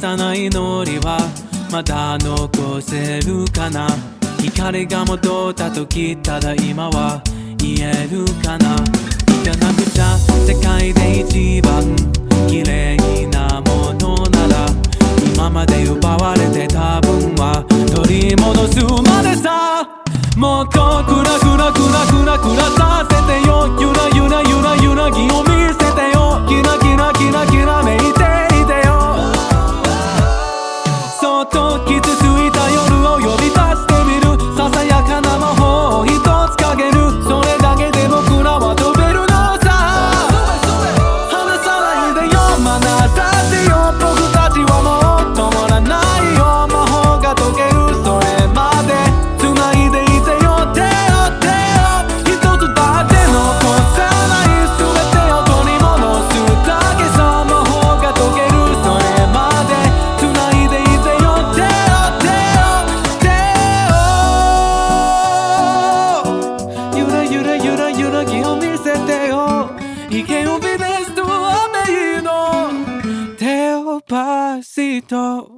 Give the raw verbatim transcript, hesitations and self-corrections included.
幼い祈りはまだ残せるかな。光が戻った時ただ今は言えるかな。行かなくちゃ世界で一番綺麗なものなら今まで奪われてた分は取り戻すまでさ。もっとクラクラクラクラクラさせてよ。ゆらゆらゆらゆらぎを見せてよ。キラキラキラキラめいていてよ。そっと傷ついた夜を呼び出してみる。ささやかな魔法を一つかける。それだけで僕らは飛べるのさ。離さないでよ、まなさせよ。僕たちはもう止まらないよ。魔法が解けるそれまで繋いでいてよ。手を手を一つだって残さない全てを取り戻すだけさ。魔法が解けるそれまで繋いでいてよ。手を手を手をゆらゆらゆらゆらぎを見せてよ。Y que olvides tu apellido Despacito